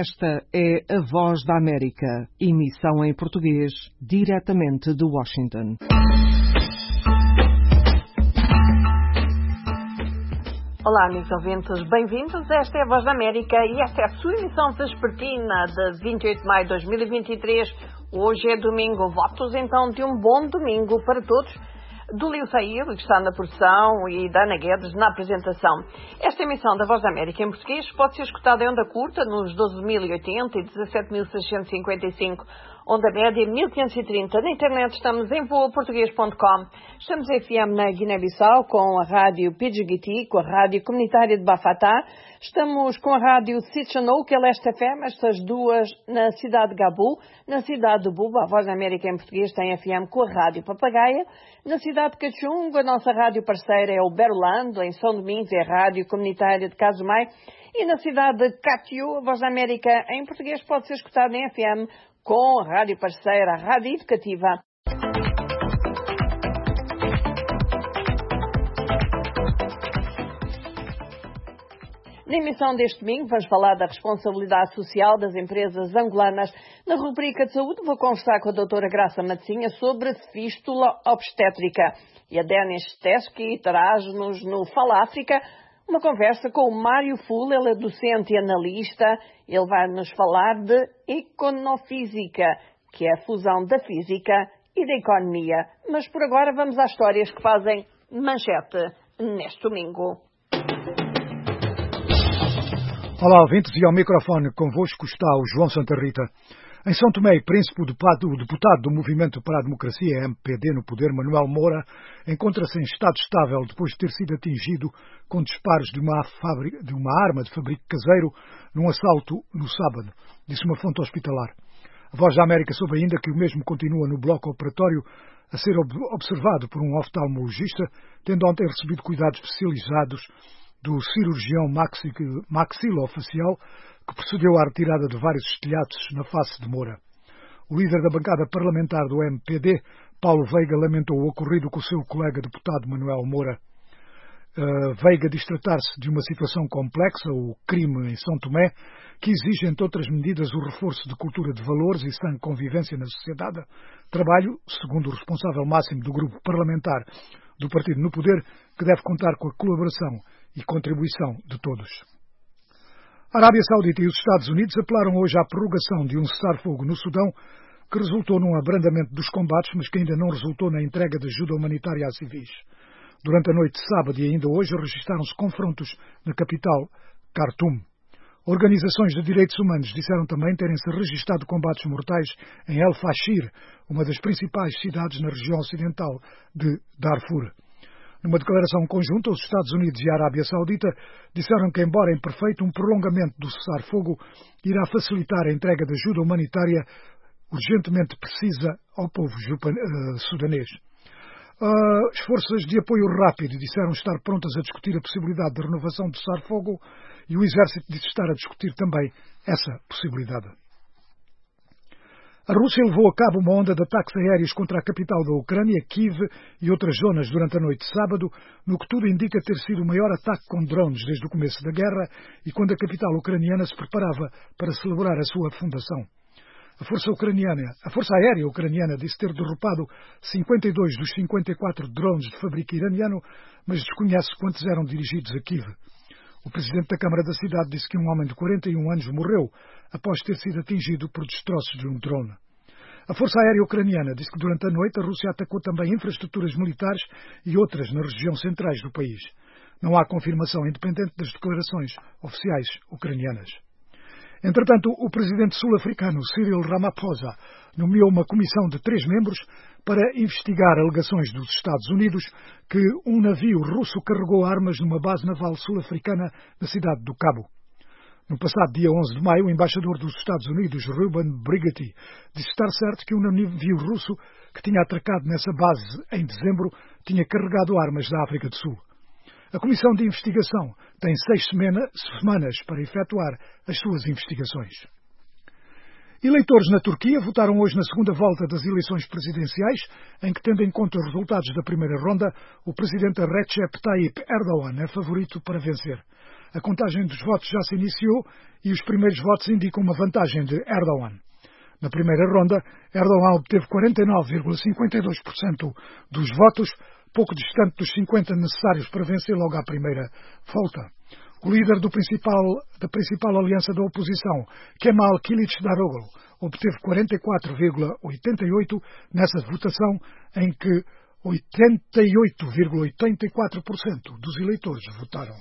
Esta é a Voz da América, emissão em português, diretamente de Washington. Olá, amigos ouvintes, bem-vindos. Esta é a Voz da América e esta é a sua emissão vespertina de 28 de maio de 2023. Hoje é domingo. Votos, então, de um bom domingo para todos. Do Lio Sair, que está na produção, e da Ana Guedes na apresentação. Esta emissão da Voz da América em português pode ser escutada em onda curta nos 12.080 e 17.655, onda média 1.530. Na internet estamos em voaportuguês.com. Estamos em FM na Guiné-Bissau com a rádio Pidgiguiti, com a rádio comunitária de Bafatá. Estamos com a rádio Sitchanou, que é Leste FM, estas duas na cidade de Gabu. Na cidade de Buba, a Voz da América em português tem FM com a rádio Papagaia. Na cidade de Cachungo, a nossa rádio parceira é o Berlando. Em São Domingos é a rádio comunitária de Casumai. E na cidade de Catiú, a Voz da América em português pode ser escutada em FM com a rádio parceira, a Rádio Educativa. Na emissão deste domingo vamos falar da responsabilidade social das empresas angolanas. Na rubrica de saúde vou conversar com a doutora Graça Matosinha sobre fístula obstétrica. E a Denis Teski traz-nos no Fala África uma conversa com o Mário Full. Ele é docente e analista. Ele vai nos falar de econofísica, que é a fusão da física e da economia. Mas por agora vamos às histórias que fazem manchete neste domingo. Olá, ouvintes, e ao microfone convosco está o João Santa Rita. Em São Tomé e Príncipe, o deputado do Movimento para a Democracia, MPD, no poder, Manuel Moura, encontra-se em estado estável depois de ter sido atingido com disparos de uma arma de fabrico caseiro num assalto no sábado, disse uma fonte hospitalar. A Voz da América soube ainda que o mesmo continua no bloco operatório a ser observado por um oftalmologista, tendo ontem recebido cuidados especializados do cirurgião maxilofacial que procedeu à retirada de vários estilhaços na face de Moura. O líder da bancada parlamentar do MPD, Paulo Veiga, lamentou o ocorrido com o seu colega deputado Manuel Moura. Veiga diz tratar-se de uma situação complexa, o crime em São Tomé, que exige, entre outras medidas, o reforço de cultura de valores e sã convivência na sociedade. Trabalho, segundo o responsável máximo do grupo parlamentar do partido no poder, que deve contar com a colaboração e contribuição de todos. A Arábia Saudita e os Estados Unidos apelaram hoje à prorrogação de um cessar-fogo no Sudão, que resultou num abrandamento dos combates, mas que ainda não resultou na entrega de ajuda humanitária a civis. Durante a noite de sábado e ainda hoje registaram-se confrontos na capital, Khartoum. Organizações de direitos humanos disseram também terem-se registado combates mortais em El Fashir, uma das principais cidades na região ocidental de Darfur. Numa declaração conjunta, os Estados Unidos e a Arábia Saudita disseram que, embora imperfeito, um prolongamento do cessar-fogo irá facilitar a entrega de ajuda humanitária urgentemente precisa ao povo sudanês. As forças de apoio rápido disseram estar prontas a discutir a possibilidade de renovação do cessar-fogo e o Exército disse estar a discutir também essa possibilidade. A Rússia levou a cabo uma onda de ataques aéreos contra a capital da Ucrânia, Kiev, e outras zonas durante a noite de sábado, no que tudo indica ter sido o maior ataque com drones desde o começo da guerra e quando a capital ucraniana se preparava para celebrar a sua fundação. A Força Aérea Ucraniana disse ter derrubado 52 dos 54 drones de fabrico iraniano, mas desconhece quantos eram dirigidos a Kiev. O presidente da Câmara da cidade disse que um homem de 41 anos morreu após ter sido atingido por destroços de um drone. A Força Aérea Ucraniana disse que durante a noite a Rússia atacou também infraestruturas militares e outras nas regiões centrais do país. Não há confirmação independente das declarações oficiais ucranianas. Entretanto, o presidente sul-africano Cyril Ramaphosa nomeou uma comissão de 3 membros para investigar alegações dos Estados Unidos que um navio russo carregou armas numa base naval sul-africana na cidade do Cabo. No passado dia 11 de maio, o embaixador dos Estados Unidos, Ruben Brigetti, disse estar certo que um navio russo que tinha atracado nessa base em dezembro tinha carregado armas da África do Sul. A Comissão de Investigação tem 6 semanas para efetuar as suas investigações. Eleitores na Turquia votaram hoje na segunda volta das eleições presidenciais, em que, tendo em conta os resultados da primeira ronda, o presidente Recep Tayyip Erdogan é favorito para vencer. A contagem dos votos já se iniciou e os primeiros votos indicam uma vantagem de Erdogan. Na primeira ronda, Erdogan obteve 49,52% dos votos, pouco distante dos 50% necessários para vencer logo à primeira volta. O líder da principal aliança da oposição, Kemal Kılıçdaroğlu, obteve 44,88% nessa votação em que 88,84% dos eleitores votaram.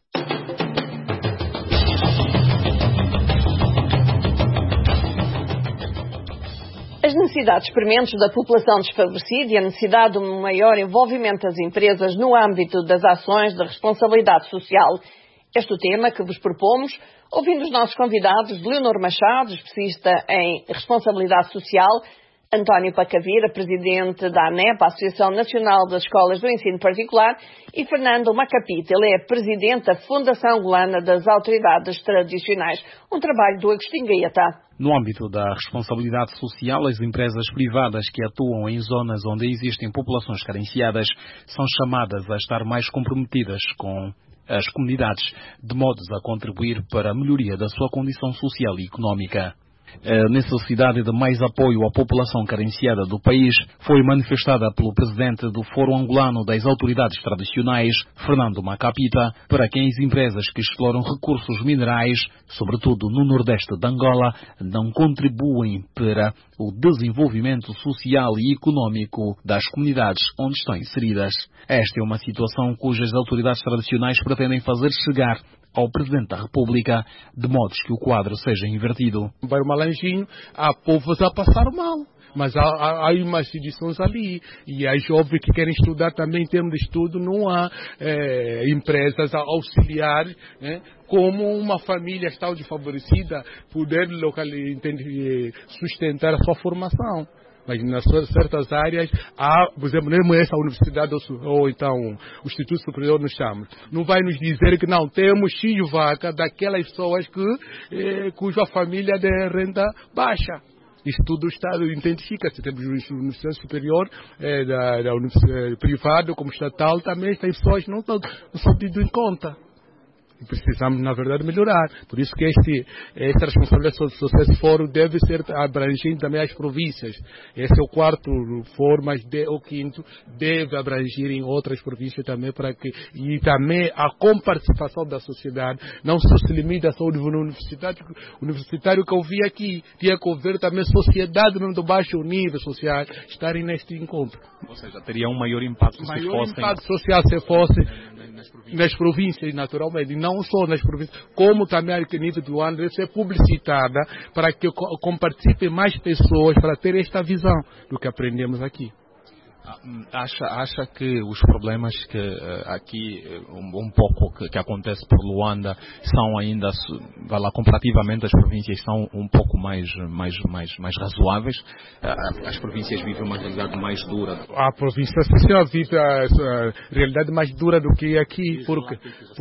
As necessidades prementes da população desfavorecida e a necessidade de um maior envolvimento das empresas no âmbito das ações de responsabilidade social. Este é o tema que vos propomos, ouvindo os nossos convidados, Leonor Machado, especialista em responsabilidade social, António Pacavira, presidente da ANEP, Associação Nacional das Escolas do Ensino Particular, e Fernando Macapita, ele é presidente da Fundação Angolana das Autoridades Tradicionais, um trabalho do Agostinho Gaeta. No âmbito da responsabilidade social, as empresas privadas que atuam em zonas onde existem populações carenciadas são chamadas a estar mais comprometidas com as comunidades, de modo a contribuir para a melhoria da sua condição social e económica. A necessidade de mais apoio à população carenciada do país foi manifestada pelo presidente do Fórum Angolano das Autoridades Tradicionais, Fernando Macapita, para que as empresas que exploram recursos minerais, sobretudo no nordeste de Angola, não contribuem para o desenvolvimento social e económico das comunidades onde estão inseridas. Esta é uma situação cujas autoridades tradicionais pretendem fazer chegar ao Presidente da República, de modo que o quadro seja invertido. Vai o Malanjinho, há povos a passar mal, mas há umas instituições ali, e há jovens que querem estudar também em termos de estudo, não há empresas a auxiliar, como uma família está desfavorecida, poder sustentar a sua formação. Mas nas certas áreas, há, por exemplo, mesmo essa universidade ou então o Instituto Superior nos chama. Não vai nos dizer que não temos X vaca daquelas pessoas cuja família é de renda baixa. Isso tudo o Estado identifica. Se temos universidade superior, da universidade privada como estatal, também essas pessoas não são tidas em conta. Precisamos, na verdade, melhorar. Por isso que esta responsabilidade social, esse fórum deve ser abrangente também às províncias. Esse é o quarto fórum, mas o quinto deve abranger em outras províncias também, e também a comparticipação da sociedade. Não só se limita só ao universitário que eu vi aqui. Tinha que haver também sociedade do baixo nível social estarem neste encontro. Ou seja, teria um maior impacto social se fosse nas províncias, naturalmente, e não só nas províncias, como também a nível do ano deve ser publicitada para que compartilhem mais pessoas para ter esta visão do que aprendemos aqui. Acha que os problemas que aqui um pouco que acontece por Luanda são ainda, comparativamente às províncias, são um pouco mais razoáveis? As províncias vivem uma realidade mais dura. A província vive a realidade mais dura do que aqui, porque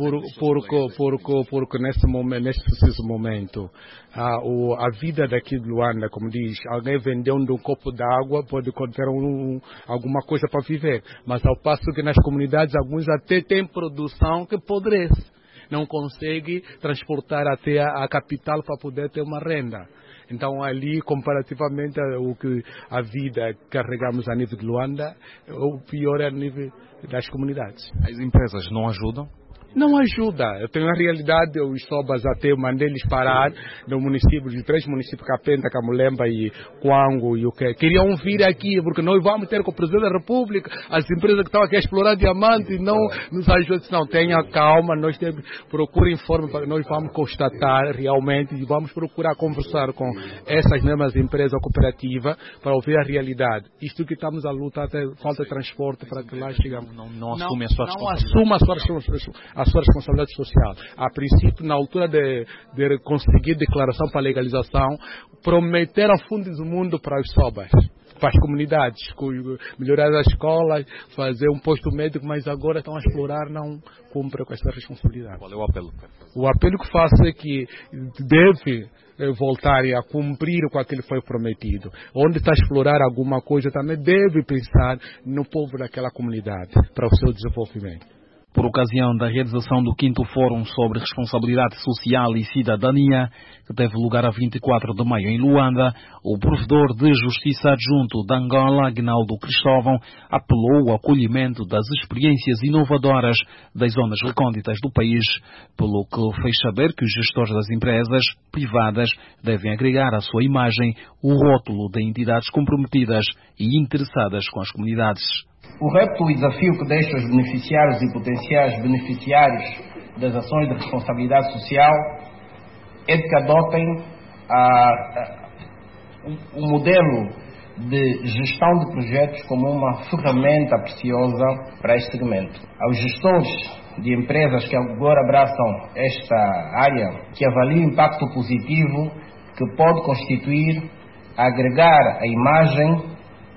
nesse momento a vida daqui de Luanda, como diz, alguém vendendo um copo d'água pode conter alguma coisa para viver, mas ao passo que nas comunidades alguns até têm produção que apodrece, não consegue transportar até a capital para poder ter uma renda. Então ali, comparativamente a vida que carregamos a nível de Luanda, o pior é a nível das comunidades. As empresas não ajudam? Não ajuda. Eu tenho a realidade, os Sobas até eu mandei-lhes parar no município, de 3 municípios, Capenta, Camulemba e Coango e o que. Queriam vir aqui, porque nós vamos ter com o Presidente da República, as empresas que estão aqui a explorar diamantes, não nos ajudam. Não, tenha calma, nós procurem informe, nós vamos constatar realmente e vamos procurar conversar com essas mesmas empresas cooperativas para ouvir a realidade. Isto que estamos a lutar, até falta de transporte para que lá chegamos. Não assume a sua responsabilidade. Não assume a sua responsabilidade social. A princípio, na altura de conseguir declaração para legalização, prometeram fundos do mundo para os Sobas, para as comunidades, melhorar as escolas, fazer um posto médico, mas agora estão a explorar, não cumprem com essa responsabilidade. Qual é o apelo? O apelo que faço é que deve voltarem a cumprir com aquilo que foi prometido. Onde está a explorar alguma coisa, também deve pensar no povo daquela comunidade, para o seu desenvolvimento. por ocasião da realização do 5º Fórum sobre Responsabilidade Social e Cidadania, que teve lugar a 24 de maio em Luanda, o provedor de Justiça Adjunto de Angola, Aguinaldo Cristóvão, apelou ao acolhimento das experiências inovadoras das zonas recônditas do país, pelo que fez saber que os gestores das empresas privadas devem agregar à sua imagem o rótulo de entidades comprometidas e interessadas com as comunidades. O repto e desafio que deixa os beneficiários e potenciais beneficiários das ações de responsabilidade social é de que adotem o modelo de gestão de projetos como uma ferramenta preciosa para este segmento. Aos gestores de empresas que agora abraçam esta área, que avaliem o impacto positivo que pode constituir agregar a imagem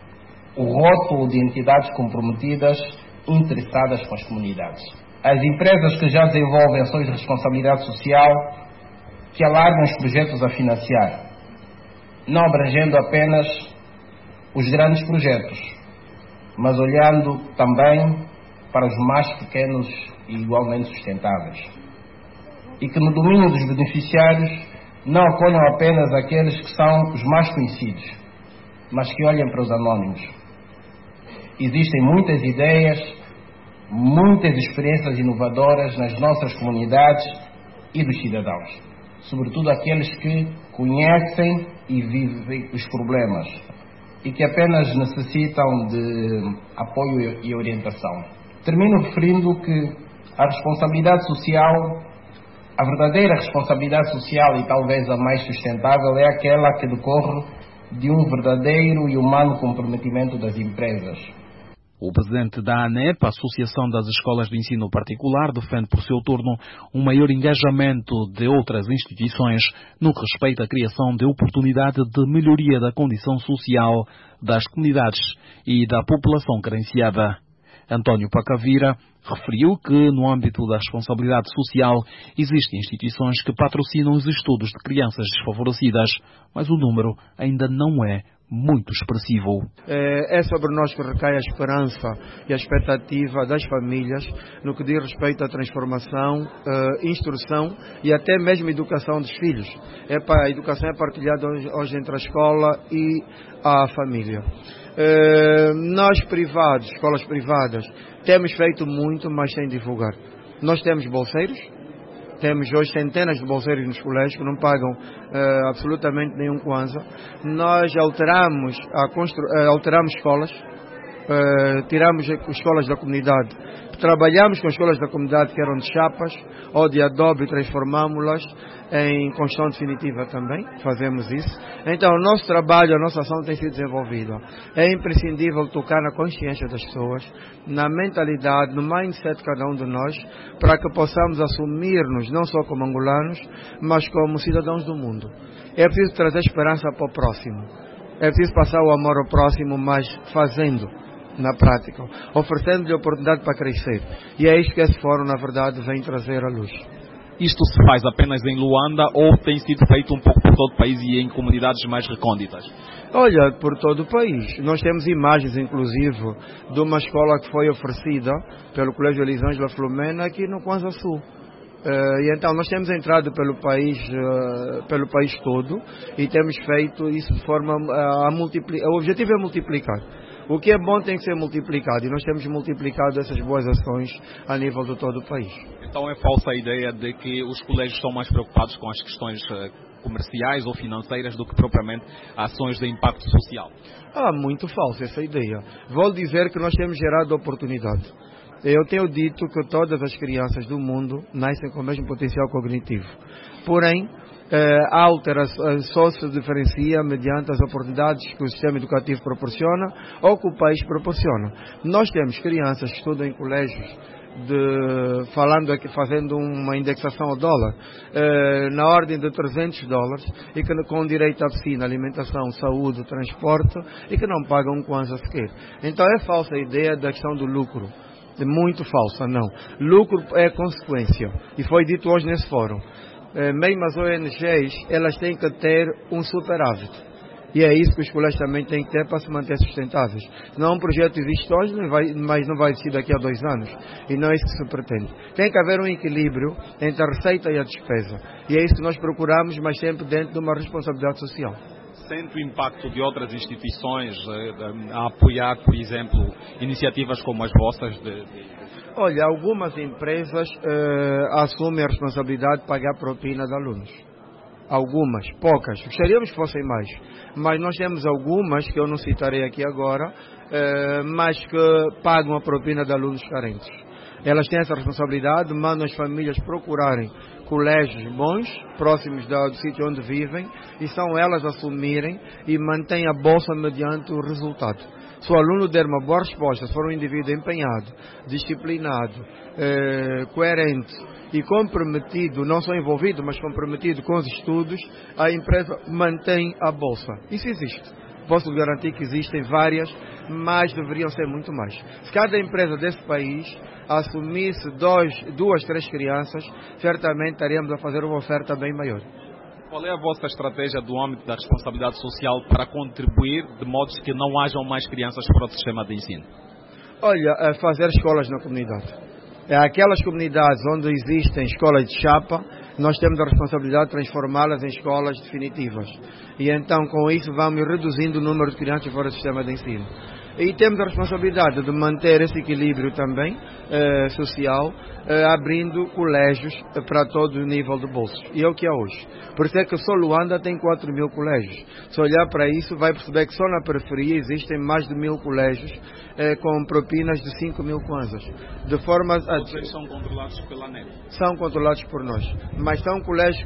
o rótulo de entidades comprometidas interessadas com as comunidades. As empresas que já desenvolvem ações de responsabilidade social que alarguem os projetos a financiar, não abrangendo apenas os grandes projetos, mas olhando também para os mais pequenos e igualmente sustentáveis. E que no domínio dos beneficiários não acolham apenas aqueles que são os mais conhecidos, mas que olhem para os anónimos. Existem muitas ideias, muitas experiências inovadoras nas nossas comunidades e dos cidadãos, sobretudo aqueles que conhecem e vivem os problemas e que apenas necessitam de apoio e orientação. Termino referindo que a responsabilidade social, a verdadeira responsabilidade social e talvez a mais sustentável é aquela que decorre de um verdadeiro e humano comprometimento das empresas. O presidente da ANEP, a Associação das Escolas de Ensino Particular, defende por seu turno um maior engajamento de outras instituições no que respeita à criação de oportunidade de melhoria da condição social das comunidades e da população carenciada. António Pacavira referiu que, no âmbito da responsabilidade social, existem instituições que patrocinam os estudos de crianças desfavorecidas, mas o número ainda não é muito expressivo. É sobre nós que recai a esperança e a expectativa das famílias no que diz respeito à transformação, instrução e até mesmo educação dos filhos. A educação é partilhada hoje entre a escola e a família. Nós privados, escolas privadas, temos feito muito, mas sem divulgar. Nós temos bolseiros. Temos hoje centenas de bolseiros nos colégios que não pagam absolutamente nenhum kwanza. Nós alteramos escolas, tiramos escolas da comunidade. Trabalhamos com escolas da comunidade que eram de chapas ou de adobe e transformámos-las em construção definitiva também. Fazemos isso. Então, o nosso trabalho, a nossa ação tem sido desenvolvida. É imprescindível tocar na consciência das pessoas, na mentalidade, no mindset de cada um de nós, para que possamos assumir-nos não só como angolanos, mas como cidadãos do mundo. É preciso trazer esperança para o próximo. É preciso passar o amor ao próximo, mas fazendo na prática, oferecendo-lhe oportunidade para crescer. E é isto que esse fórum, na verdade, vem trazer à luz. Isto se faz apenas em Luanda ou tem sido feito um pouco por todo o país e em comunidades mais recônditas? Olha, por todo o país. Nós temos imagens, inclusive, de uma escola que foi oferecida pelo Colégio Elisângela Flumena aqui no Kwanza Sul. E então nós temos entrado pelo país todo e temos feito isso de forma a multiplicar. O objetivo é multiplicar. O que é bom tem que ser multiplicado e nós temos multiplicado essas boas ações a nível de todo o país. Então é falsa a ideia de que os colégios estão mais preocupados com as questões comerciais ou financeiras do que propriamente ações de impacto social? Muito falsa essa ideia. Vou dizer que nós temos gerado oportunidade. Eu tenho dito que todas as crianças do mundo nascem com o mesmo potencial cognitivo. Porém, a alteração só se diferencia mediante as oportunidades que o sistema educativo proporciona ou que o país proporciona. Nós temos crianças que estudam em colégios fazendo uma indexação ao dólar na ordem de $300 e que com direito à piscina, alimentação, saúde, transporte e que não pagam um kwanza sequer. Então é falsa a ideia da questão do lucro. É muito falsa, não. Lucro é consequência e foi dito hoje nesse fórum. Mesmo as ONGs, elas têm que ter um superávit. E é isso que os colégios também têm que ter para se manter sustentáveis. Senão um projeto existe hoje, mas não vai existir daqui a 2 anos. E não é isso que se pretende. Tem que haver um equilíbrio entre a receita e a despesa. E é isso que nós procuramos, mas sempre dentro de uma responsabilidade social. Sente o impacto de outras instituições a apoiar, por exemplo, iniciativas como as vossas? Olha, algumas empresas assumem a responsabilidade de pagar propina de alunos. Algumas, poucas. Gostaríamos que fossem mais. Mas nós temos algumas, que eu não citarei aqui agora, mas que pagam a propina de alunos carentes. Elas têm essa responsabilidade, mandam as famílias procurarem colégios bons, próximos do sítio onde vivem, e são elas assumirem e mantêm a bolsa mediante o resultado. Se o aluno der uma boa resposta, se for um indivíduo empenhado, disciplinado, coerente e comprometido, não só envolvido, mas comprometido com os estudos, a empresa mantém a bolsa. Isso existe. Posso garantir que existem várias, mas deveriam ser muito mais. Se cada empresa desse país assumisse 2, 3 crianças, certamente estaríamos a fazer uma oferta bem maior. Qual é a vossa estratégia do âmbito da responsabilidade social para contribuir de modo que não hajam mais crianças fora do sistema de ensino? Olha, fazer escolas na comunidade. Aquelas comunidades onde existem escolas de chapa, nós temos a responsabilidade de transformá-las em escolas definitivas. E então, com isso, vamos reduzindo o número de crianças fora do sistema de ensino. E temos a responsabilidade de manter esse equilíbrio também social, abrindo colégios para todo o nível de bolsos. E é o que é hoje. Por isso é que só Luanda tem 4.000 colégios. Se olhar para isso, vai perceber que só na periferia existem mais de 1.000 colégios com propinas de 5.000 kwanzas. De forma a... Vocês são controlados pela ANEP? São controlados por nós. Mas são colégios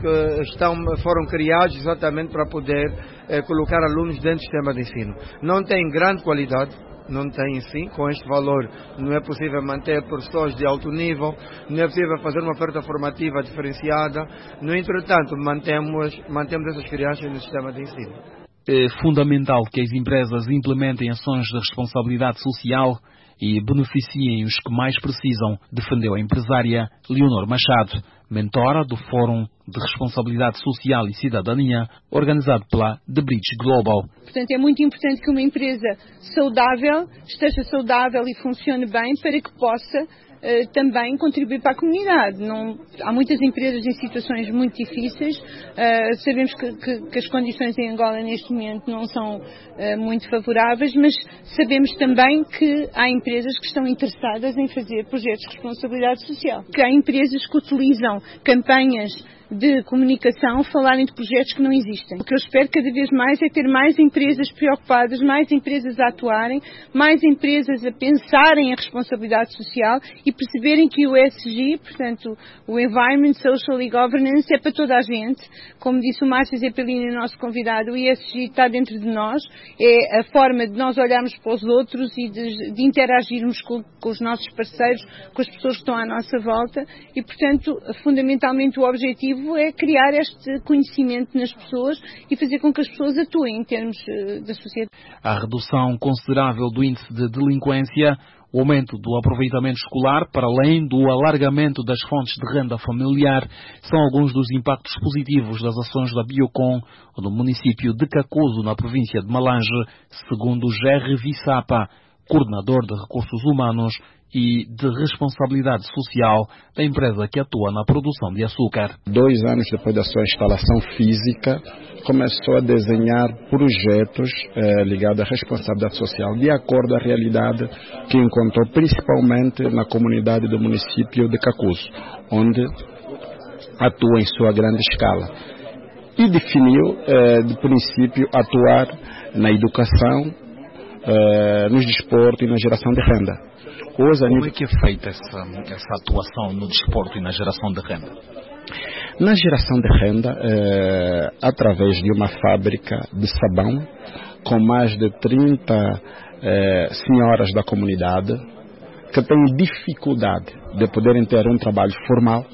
que foram criados exatamente para poder colocar alunos dentro do sistema de ensino. Não tem grande qualidade, não tem sim, com este valor não é possível manter professores de alto nível, não é possível fazer uma oferta formativa diferenciada. No entretanto, mantemos essas crianças no sistema de ensino. É fundamental que as empresas implementem ações de responsabilidade social e beneficiem os que mais precisam, defendeu a empresária Leonor Machado, mentora do Fórum de Responsabilidade Social e Cidadania, organizado pela The Bridge Global. Portanto, é muito importante que uma empresa saudável esteja saudável e funcione bem para que possa também contribuir para a comunidade. Há muitas empresas em situações muito difíceis. Sabemos que as condições em Angola neste momento não são muito favoráveis, mas sabemos também que há empresas que estão interessadas em fazer projetos de responsabilidade social. Que há empresas que utilizam campanhas de comunicação falarem de projetos que não existem. O que eu espero cada vez mais é ter mais empresas preocupadas, mais empresas a atuarem, mais empresas a pensarem a responsabilidade social e perceberem que o ESG, portanto, o Environment, Social e Governance, é para toda a gente. Como disse o Márcio Zeppelini, nosso convidado, o ESG está dentro de nós, é a forma de nós olharmos para os outros e de interagirmos com os nossos parceiros, com as pessoas que estão à nossa volta e, portanto, fundamentalmente o objetivo é criar este conhecimento nas pessoas e fazer com que as pessoas atuem em termos da sociedade. A redução considerável do índice de delinquência, o aumento do aproveitamento escolar, para além do alargamento das fontes de renda familiar, são alguns dos impactos positivos das ações da Biocon no município de Cacoso, na província de Malange, segundo Gerry Vissapa, coordenador de recursos humanos e de responsabilidade social da empresa que atua na produção de açúcar. 2 anos depois da sua instalação física, começou a desenhar projetos ligados à responsabilidade social, de acordo à realidade que encontrou principalmente na comunidade do município de Cacoso, onde atua em sua grande escala. E definiu, de princípio, atuar na educação, no desporto e na geração de renda. Como é que é feita essa atuação no desporto e na geração de renda? Na geração de renda, através de uma fábrica de sabão, com mais de 30 senhoras da comunidade, que têm dificuldade de poderem ter um trabalho formal,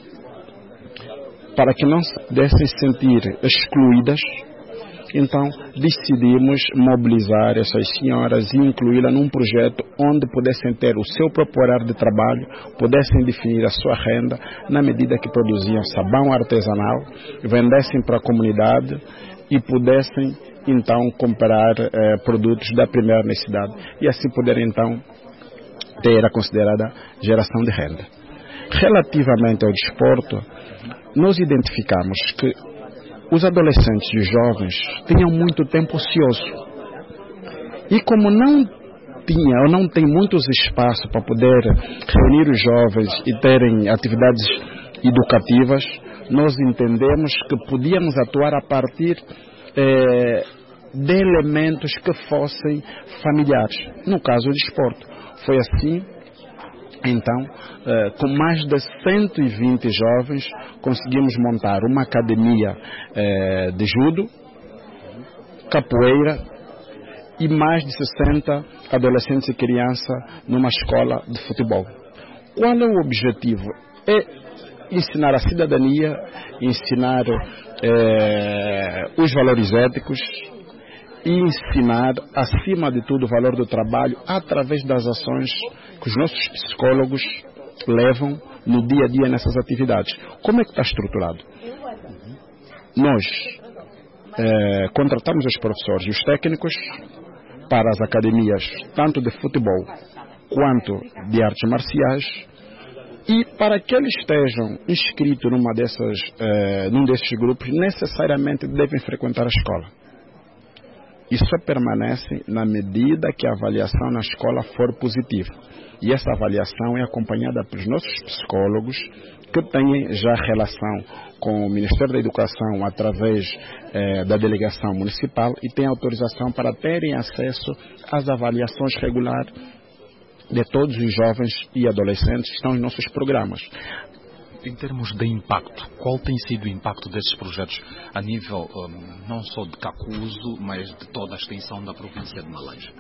para que não se pudessem sentir excluídas. Então, decidimos mobilizar essas senhoras e incluí-las num projeto onde pudessem ter o seu próprio horário de trabalho, pudessem definir a sua renda, na medida que produziam sabão artesanal, vendessem para a comunidade e pudessem então comprar produtos da primeira necessidade e assim poder então ter a considerada geração de renda. Relativamente ao desporto, nós identificamos que os adolescentes e os jovens tinham muito tempo ocioso e como não tem muitos espaços para poder reunir os jovens e terem atividades educativas, nós entendemos que podíamos atuar a partir de elementos que fossem familiares, no caso o desporto. Foi assim, então, com mais de 120 jovens, conseguimos montar uma academia de judo, capoeira e mais de 60 adolescentes e crianças numa escola de futebol. Qual é o objetivo? É ensinar a cidadania, ensinar os valores éticos e ensinar, acima de tudo, o valor do trabalho através das ações que os nossos psicólogos levam no dia a dia nessas atividades. Como é que está estruturado? Nós contratamos os professores e os técnicos para as academias, tanto de futebol quanto de artes marciais, e para que eles estejam inscritos num desses grupos, necessariamente devem frequentar a escola. Isso só permanece na medida que a avaliação na escola for positiva. E essa avaliação é acompanhada pelos nossos psicólogos, que têm já relação com o Ministério da Educação através da delegação municipal e têm autorização para terem acesso às avaliações regulares de todos os jovens e adolescentes que estão em nossos programas. Em termos de impacto, qual tem sido o impacto desses projetos a nível não só de Cacuzo, mas de toda a extensão da província de Malanje?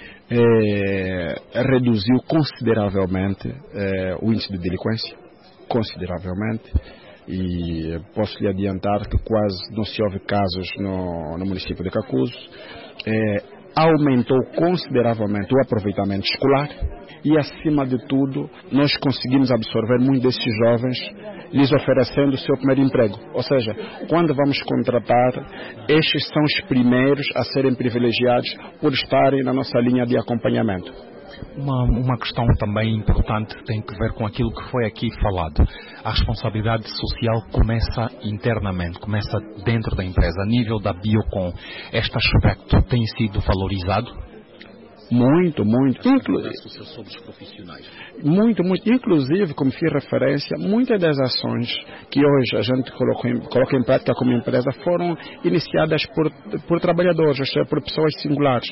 Reduziu consideravelmente o índice de delinquência, consideravelmente, e posso lhe adiantar que quase não se houve casos no município de Cacuzo. Aumentou consideravelmente o aproveitamento escolar e, acima de tudo, nós conseguimos absorver muitos desses jovens, lhes oferecendo o seu primeiro emprego. Ou seja, quando vamos contratar, estes são os primeiros a serem privilegiados por estarem na nossa linha de acompanhamento. Uma questão também importante tem que ver com aquilo que foi aqui falado. A responsabilidade social começa internamente, começa dentro da empresa, a nível da Biocon. Este aspecto tem sido valorizado? Muito, muito. Sobre os profissionais. Muito. Inclusive, como fiz referência, muitas das ações que hoje a gente coloca em prática como empresa foram iniciadas por trabalhadores, ou seja, por pessoas singulares.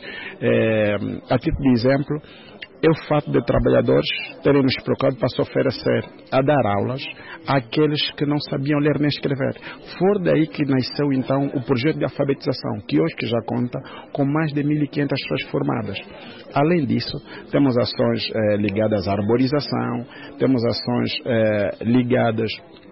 A título de exemplo, é o fato de trabalhadores terem nos procurado para se oferecer a dar aulas àqueles que não sabiam ler nem escrever. Foi daí que nasceu então o projeto de alfabetização, que hoje já conta com mais de 1.500 pessoas formadas. Além disso, temos ações ligadas à arborização, temos ações ligadas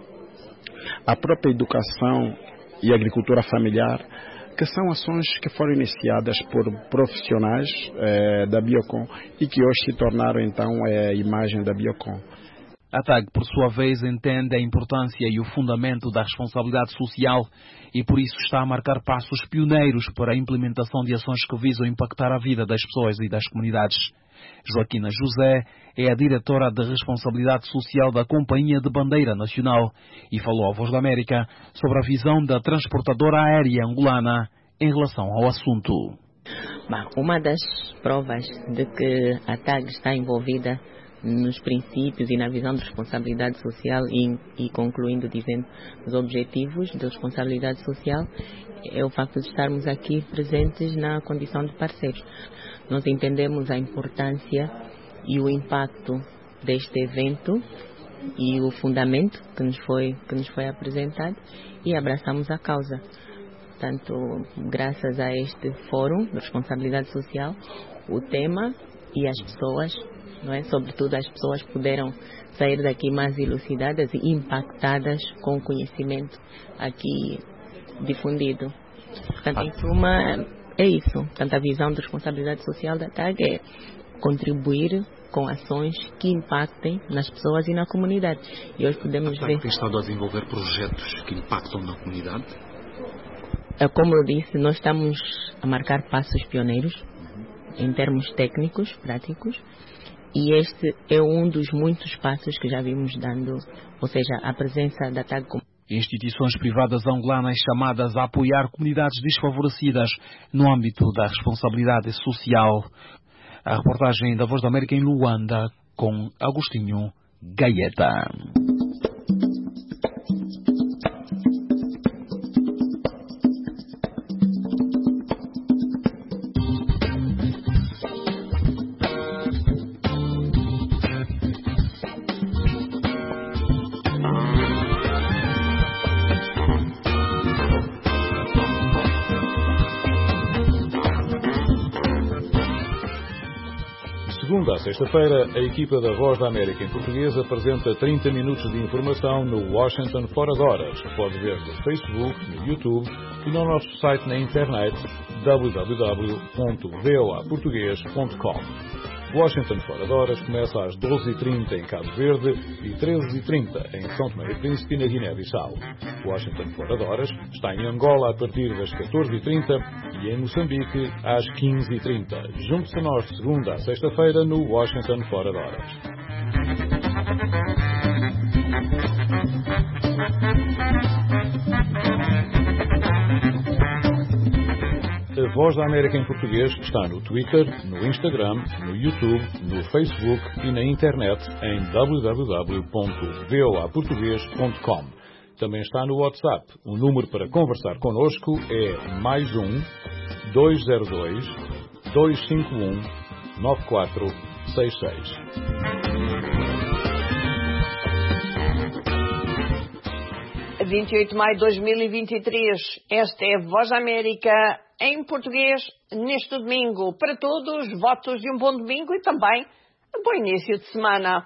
à própria educação e agricultura familiar, que são ações que foram iniciadas por profissionais da Biocon e que hoje se tornaram então a imagem da Biocon. A TAG, por sua vez, entende a importância e o fundamento da responsabilidade social e por isso está a marcar passos pioneiros para a implementação de ações que visam impactar a vida das pessoas e das comunidades. Joaquina José é a diretora de responsabilidade social da Companhia de Bandeira Nacional e falou à Voz da América sobre a visão da transportadora aérea angolana em relação ao assunto. Uma das provas de que a TAG está envolvida nos princípios e na visão de responsabilidade social e concluindo dizendo os objetivos de responsabilidade social é o facto de estarmos aqui presentes na condição de parceiros. Nós entendemos a importância e o impacto deste evento e o fundamento que nos foi apresentado e abraçamos a causa. Portanto, graças a este fórum de responsabilidade social, o tema e as pessoas, não é? Sobretudo as pessoas puderam sair daqui mais elucidadas e impactadas com o conhecimento aqui difundido. Portanto, em suma, é isso. Portanto, a visão de responsabilidade social da TAG é contribuir com ações que impactem nas pessoas e na comunidade. E hoje podemos ver... Tem estado a desenvolver projetos que impactam na comunidade? Como eu disse, nós estamos a marcar passos pioneiros em termos técnicos, práticos, e este é um dos muitos passos que já vimos dando, ou seja, a presença da TAG. Instituições privadas angolanas chamadas a apoiar comunidades desfavorecidas no âmbito da responsabilidade social. A reportagem da Voz da América em Luanda, com Agostinho Gaeta. Segunda a sexta-feira, a equipa da Voz da América em português apresenta 30 minutos de informação no Washington Fora de Horas. Pode ver no Facebook, no YouTube e no nosso site na internet www.voaportugues.com. Washington Fora de Horas começa às 12h30 em Cabo Verde e 13h30 em São Tomé e Príncipe, na Guiné-Bissau. Washington Fora de Horas está em Angola a partir das 14h30 e em Moçambique às 15h30. Junte-se a nós de segunda a sexta-feira no Washington Fora de Horas. A Voz da América em português está no Twitter, no Instagram, no YouTube, no Facebook e na internet em www.voaportugues.com. Também está no WhatsApp. O número para conversar connosco é +1 202 251 9466. A 28 de maio de 2023, esta é a Voz da América em português, neste domingo. Para todos, votos de um bom domingo e também um bom início de semana.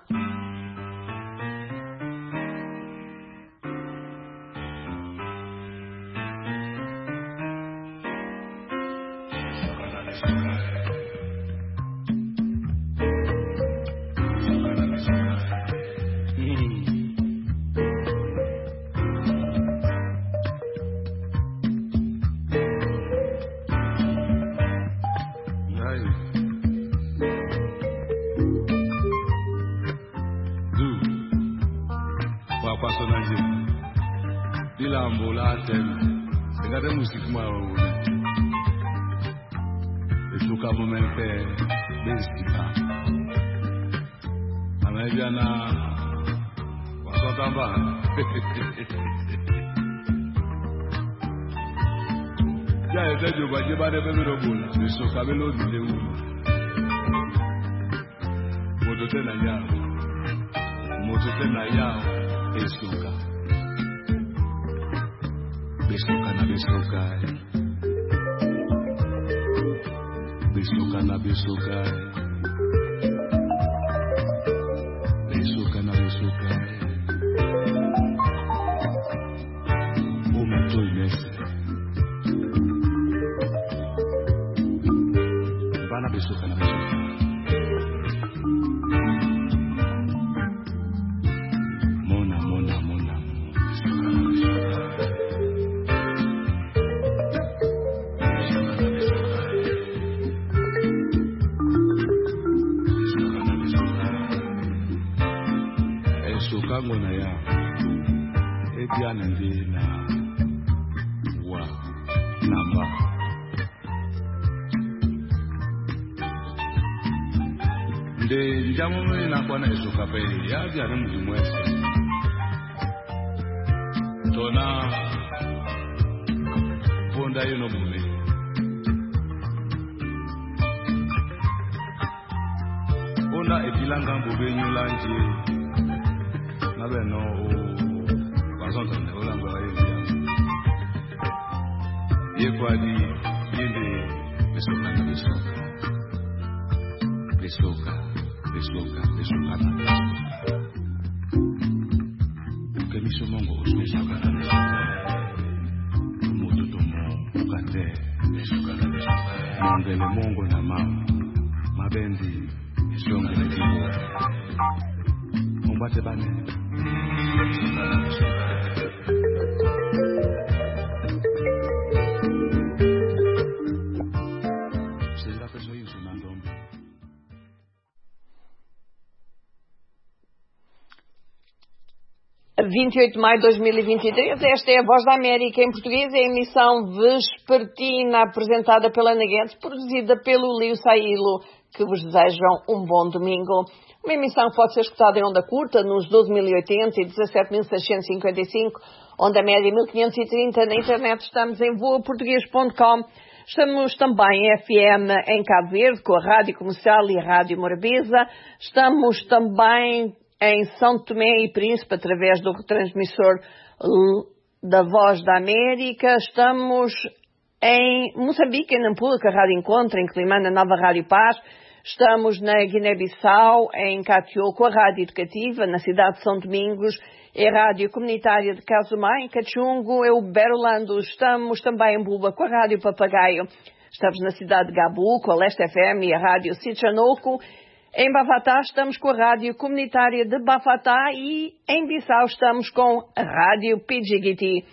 28 de maio de 2023. Esta é a Voz da América em português, é a emissão vespertina apresentada pela Ana Guedes, produzida pelo Lio Sailo, que vos desejam um bom domingo. Uma emissão que pode ser escutada em onda curta nos 12.080 e 17.655, onda média 1.530. Na internet estamos em voaportuguês.com. Estamos também em FM em Cabo Verde, com a Rádio Comercial e a Rádio Morabeza. Estamos também em São Tomé e Príncipe, através do retransmissor da Voz da América. Estamos em Moçambique, em Nampula, com a Rádio Encontro, em Climana, Nova Rádio Paz. Estamos na Guiné-Bissau, em Catió, com a Rádio Educativa, na cidade de São Domingos, é a Rádio Comunitária de Casumá, em Cachungo, é o Berolando. Estamos também em Buba, com a Rádio Papagaio. Estamos na cidade de Gabu, com a Leste FM e a Rádio Sichanoco. Em Bafatá estamos com a Rádio Comunitária de Bafatá e em Bissau estamos com a Rádio Pidjigiti.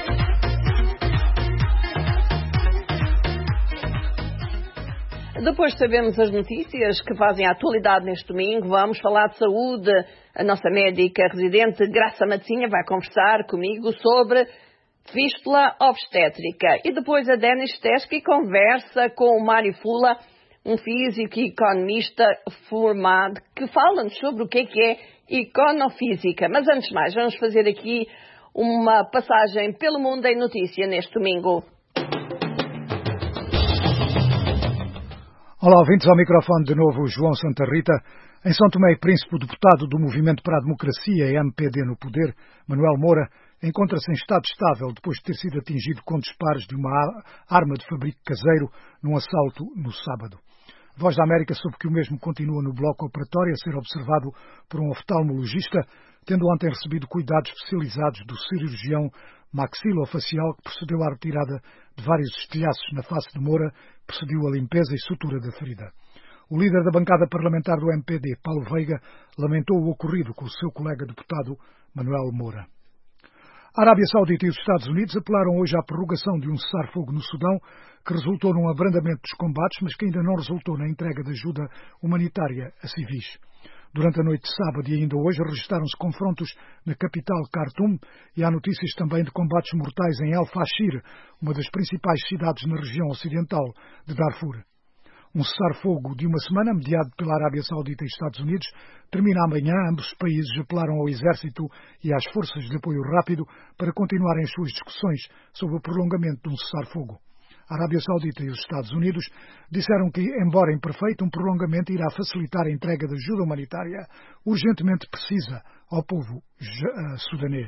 Depois de sabermos as notícias que fazem a atualidade neste domingo, vamos falar de saúde. A nossa médica residente, Graça Matzinha, vai conversar comigo sobre fístula obstétrica. E depois a Denis Teski conversa com o Mário Fula, um físico e economista formado, que fala-nos sobre o que é econofísica. Mas antes de mais, vamos fazer aqui uma passagem pelo mundo em notícia neste domingo. Olá, ouvintes, ao microfone de novo João Santa Rita. Em São Tomé e Príncipe, o deputado do Movimento para a Democracia, MPD no poder, Manuel Moura, encontra-se em estado estável depois de ter sido atingido com disparos de uma arma de fabrico caseiro num assalto no sábado. A Voz da América soube que o mesmo continua no bloco operatório a ser observado por um oftalmologista, tendo ontem recebido cuidados especializados do cirurgião maxilofacial que procedeu à retirada de vários estilhaços na face de Moura, procedeu à limpeza e sutura da ferida. O líder da bancada parlamentar do MPD, Paulo Veiga, lamentou o ocorrido com o seu colega deputado Manuel Moura. A Arábia Saudita e os Estados Unidos apelaram hoje à prorrogação de um cessar-fogo no Sudão, que resultou num abrandamento dos combates, mas que ainda não resultou na entrega de ajuda humanitária a civis. Durante a noite de sábado e ainda hoje registaram-se confrontos na capital Khartoum e há notícias também de combates mortais em El Fashir, uma das principais cidades na região ocidental de Darfur. Um cessar-fogo de uma semana, mediado pela Arábia Saudita e Estados Unidos, termina amanhã. Ambos os países apelaram ao Exército e às forças de apoio rápido para continuarem as suas discussões sobre o prolongamento de um cessar-fogo. A Arábia Saudita e os Estados Unidos disseram que, embora imperfeito, um prolongamento irá facilitar a entrega de ajuda humanitária urgentemente precisa ao povo sudanês.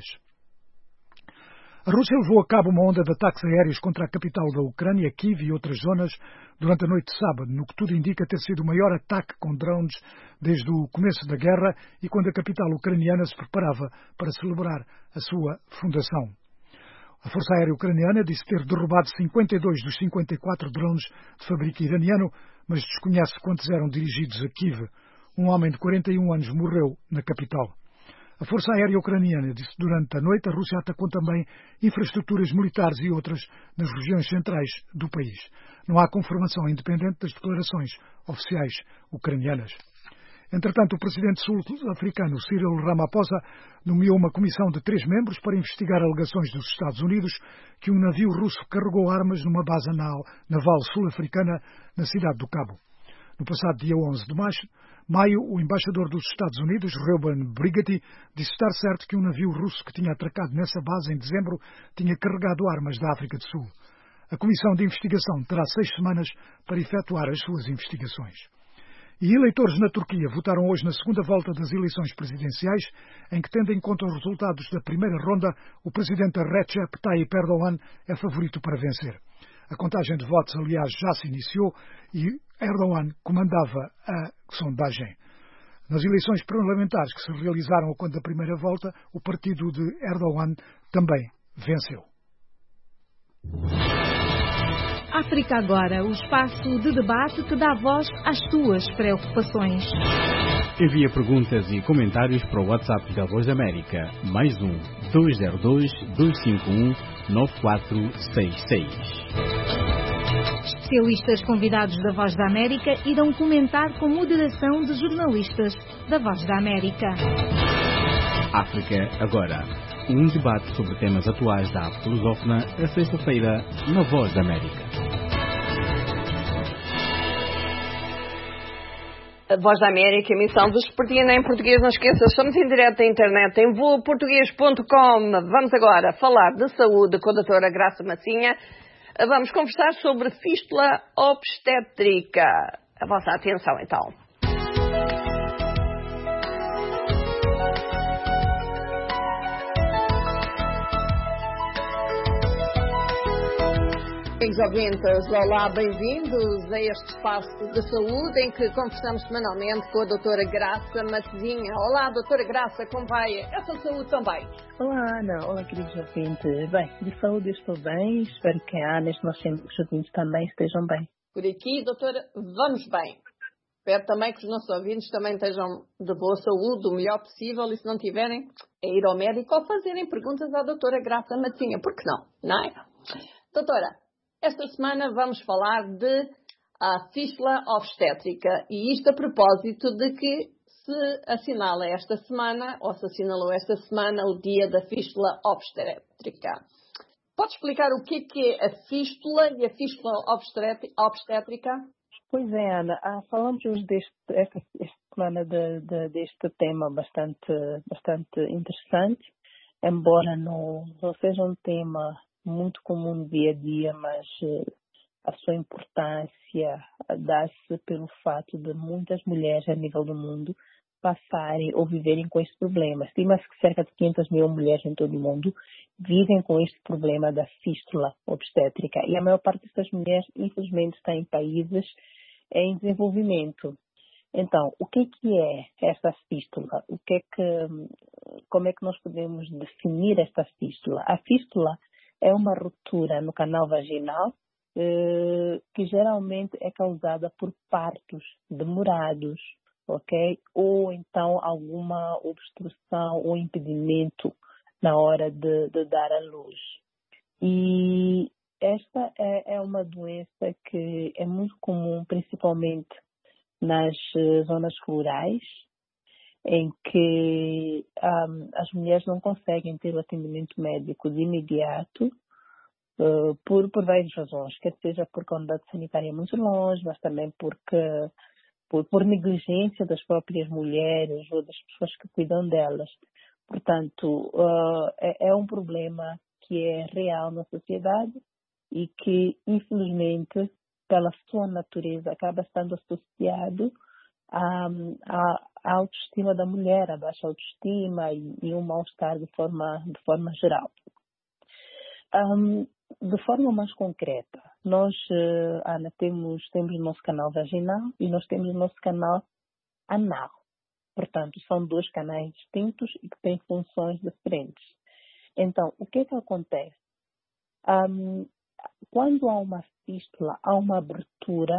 A Rússia levou a cabo uma onda de ataques aéreos contra a capital da Ucrânia, Kiev e outras zonas, durante a noite de sábado, no que tudo indica ter sido o maior ataque com drones desde o começo da guerra e quando a capital ucraniana se preparava para celebrar a sua fundação. A Força Aérea Ucraniana disse ter derrubado 52 dos 54 drones de fabrico iraniano, mas desconhece quantos eram dirigidos a Kiev. Um homem de 41 anos morreu na capital. A Força Aérea Ucraniana disse que durante a noite a Rússia atacou também infraestruturas militares e outras nas regiões centrais do país. Não há confirmação independente das declarações oficiais ucranianas. Entretanto, o presidente sul-africano Cyril Ramaphosa nomeou uma comissão de 3 membros para investigar alegações dos Estados Unidos que um navio russo carregou armas numa base naval sul-africana na cidade do Cabo. No passado dia 11 de maio, o embaixador dos Estados Unidos, Reuben Brigatti, disse estar certo que um navio russo que tinha atracado nessa base em dezembro tinha carregado armas da África do Sul. A comissão de investigação terá 6 semanas para efetuar as suas investigações. E eleitores na Turquia votaram hoje na segunda volta das eleições presidenciais, em que, tendo em conta os resultados da primeira ronda, o presidente Recep Tayyip Erdogan é favorito para vencer. A contagem de votos, aliás, já se iniciou e Erdogan comandava a sondagem. Nas eleições parlamentares que se realizaram ao conto da primeira volta, o partido de Erdogan também venceu. África Agora, o espaço de debate que dá voz às suas preocupações. Envia perguntas e comentários para o WhatsApp da Voz da América, +1 202 251 9466. Especialistas convidados da Voz da América irão comentar com moderação de jornalistas da Voz da América. África Agora. um debate sobre temas atuais da arte lusófona, a sexta-feira, na Voz da América. A Voz da América, emissão vespertina em português. Não esqueça, estamos em direto na internet em voaportuguês.com. Vamos agora falar de saúde com a doutora Graça Massinha. Vamos conversar sobre fístula obstétrica. A vossa atenção, então. Amigos ouvintes, olá, bem-vindos a este espaço de saúde em que conversamos semanalmente com a doutora Graça Massinha. Olá, doutora Graça, como vai essa saúde também? Olá, Ana. Olá, queridos ouvintes. Bem, de saúde estou bem. Espero que a Ana e os nossos ouvintes também estejam bem. Por aqui, doutora, vamos bem. Espero também que os nossos ouvintes também estejam de boa saúde, o melhor possível, e se não tiverem, é ir ao médico ou fazerem perguntas à doutora Graça Massinha. Por que não é? Doutora, esta semana vamos falar de a fístula obstétrica, e isto a propósito de que se assinala esta semana, ou se assinalou esta semana, o dia da fístula obstétrica. Pode explicar o que é a fístula e a fístula obstétrica? Pois é, Ana. Falamos hoje esta semana deste tema bastante interessante, embora não seja um tema muito comum no dia a dia, mas a sua importância dá-se pelo fato de muitas mulheres a nível do mundo passarem ou viverem com este problema. Estima-se que cerca de 500 mil mulheres em todo o mundo vivem com este problema da fístula obstétrica, e a maior parte dessas mulheres, infelizmente, está em países em desenvolvimento. Então, o que é esta fístula? Como é que nós podemos definir esta fístula? A fístula é uma ruptura no canal vaginal que geralmente é causada por partos demorados, ok? Ou então alguma obstrução ou impedimento na hora de dar à luz. E esta é uma doença que é muito comum, principalmente nas zonas rurais, em que as mulheres não conseguem ter o atendimento médico de imediato por várias razões, quer seja porque a unidade sanitária é muito longe, mas também por negligência das próprias mulheres ou das pessoas que cuidam delas. Portanto, é um problema que é real na sociedade e que, infelizmente, pela sua natureza, acaba estando associado à autoestima da mulher, a baixa autoestima e um mal-estar de forma geral. De forma mais concreta, nós, Ana, temos o nosso canal vaginal e nós temos o nosso canal anal. Portanto, são dois canais distintos e que têm funções diferentes. Então, o que acontece? Quando há uma fístula, há uma abertura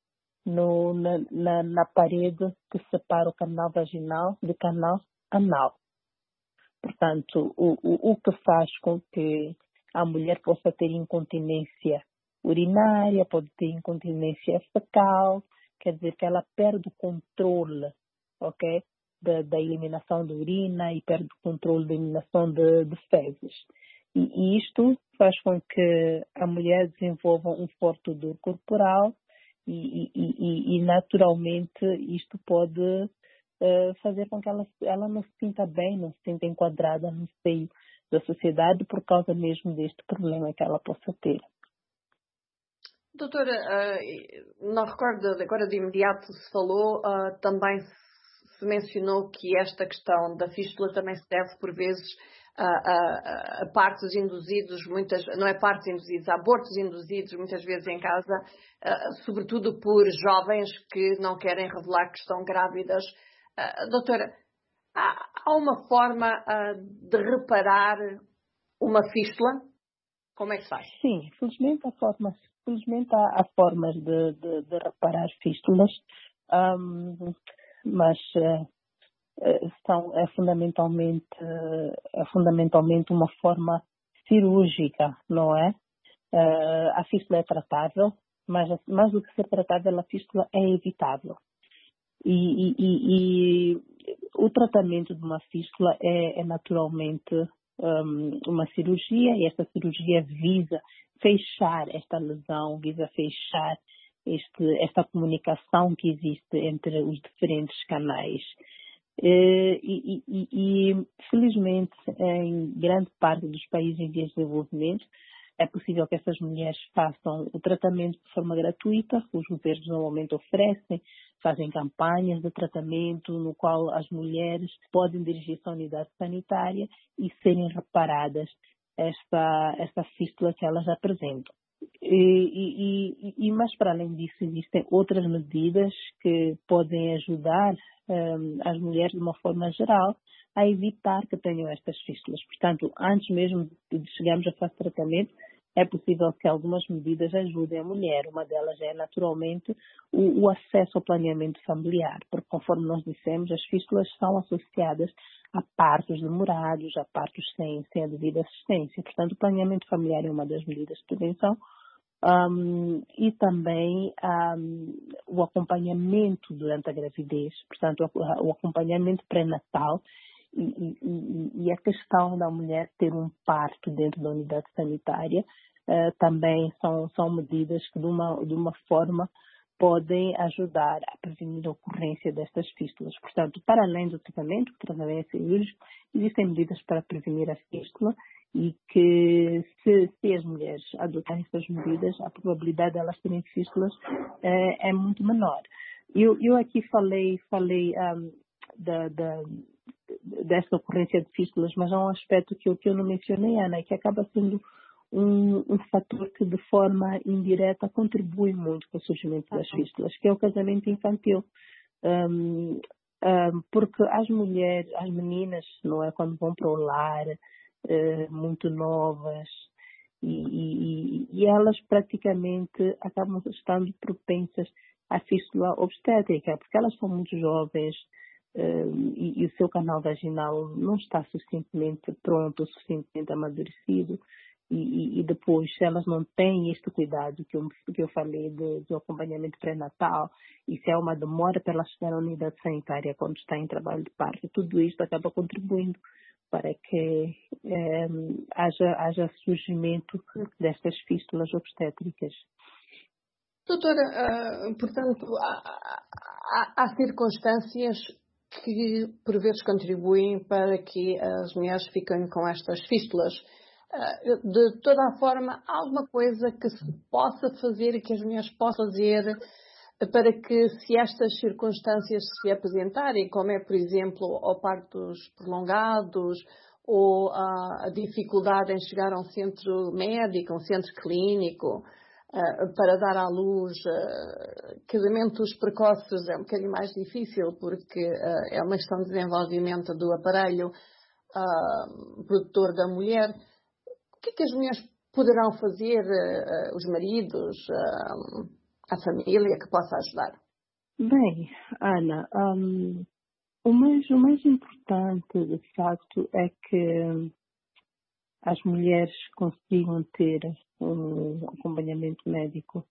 na parede que separa o canal vaginal do canal anal. Portanto, o que faz com que a mulher possa ter incontinência urinária, pode ter incontinência fecal, quer dizer que ela perde o controle, ok, da eliminação da urina e perde o controle da eliminação de fezes. E isto faz com que a mulher desenvolva um forte odor corporal e naturalmente isto pode fazer com que ela não se sinta bem, não se sinta enquadrada no seio da sociedade por causa mesmo deste problema que ela possa ter. Doutora, não recordo, agora de imediato se falou, também se mencionou que esta questão da fístula também se deve por vezes a partos induzidos, não é partos induzidos, há abortos induzidos muitas vezes em casa, sobretudo por jovens que não querem revelar que estão grávidas. Doutora, há uma forma de reparar uma fístula? Como é que se faz? Sim, felizmente há formas de reparar fístulas, mas é fundamentalmente uma forma cirúrgica, não é? A fístula é tratável, mas mais do que ser tratável, a fístula é evitável. E o tratamento de uma fístula é naturalmente uma cirurgia, e esta cirurgia visa fechar esta lesão, visa fechar esta comunicação que existe entre os diferentes canais. E felizmente, em grande parte dos países em vias de desenvolvimento, é possível que essas mulheres façam o tratamento de forma gratuita. Os governos normalmente oferecem, fazem campanhas de tratamento no qual as mulheres podem dirigir-se à unidade sanitária e serem reparadas esta fístula que elas apresentam. Mas para além disso existem outras medidas que podem ajudar as mulheres de uma forma geral a evitar que tenham estas fístulas. Portanto, antes mesmo de chegarmos à fase de tratamento, é possível que algumas medidas ajudem a mulher. Uma delas é, naturalmente, o acesso ao planeamento familiar, porque, conforme nós dissemos, as fístulas são associadas a partos demorados, a partos sem a devida assistência. Portanto, o planeamento familiar é uma das medidas de prevenção. E também o acompanhamento durante a gravidez, portanto, o acompanhamento pré-natal e a questão da mulher ter um parto dentro da unidade sanitária também são medidas que, de uma forma, podem ajudar a prevenir a ocorrência destas fístulas. Portanto, para além do tratamento, que também é cirúrgico, existem medidas para prevenir a fístula e que, se as mulheres adotarem essas medidas, a probabilidade de elas terem fístulas é muito menor. Eu aqui falei desta ocorrência de fístulas, mas há um aspecto que eu não mencionei, Ana, que acaba sendo um fator que, de forma indireta, contribui muito para o surgimento das fístulas, que é o casamento infantil. Porque as mulheres, as meninas, não é, quando vão para o lar, muito novas, e elas praticamente acabam estando propensas à fístula obstétrica, porque elas são muito jovens e o seu canal vaginal não está suficientemente pronto, suficientemente amadurecido, e depois, se elas não têm este cuidado que eu falei do acompanhamento pré-natal, e se há uma demora para elas chegar à unidade sanitária quando está em trabalho de parto, tudo isto acaba contribuindo para que haja surgimento destas fístulas obstétricas. Doutora, portanto, há circunstâncias que por vezes contribuem para que as mulheres fiquem com estas fístulas. De toda a forma, há alguma coisa que se possa fazer e que as mulheres possam fazer para que, se estas circunstâncias se apresentarem, como é, por exemplo, o partos prolongados ou a dificuldade em chegar a um centro médico, um centro clínico, para dar à luz casamentos precoces, é um bocadinho mais difícil porque é uma questão de desenvolvimento do aparelho produtor da mulher. O que é que as mulheres poderão fazer, os maridos, a família, que possa ajudar? Bem, Ana, o mais importante, de facto, é que as mulheres consigam ter um acompanhamento médico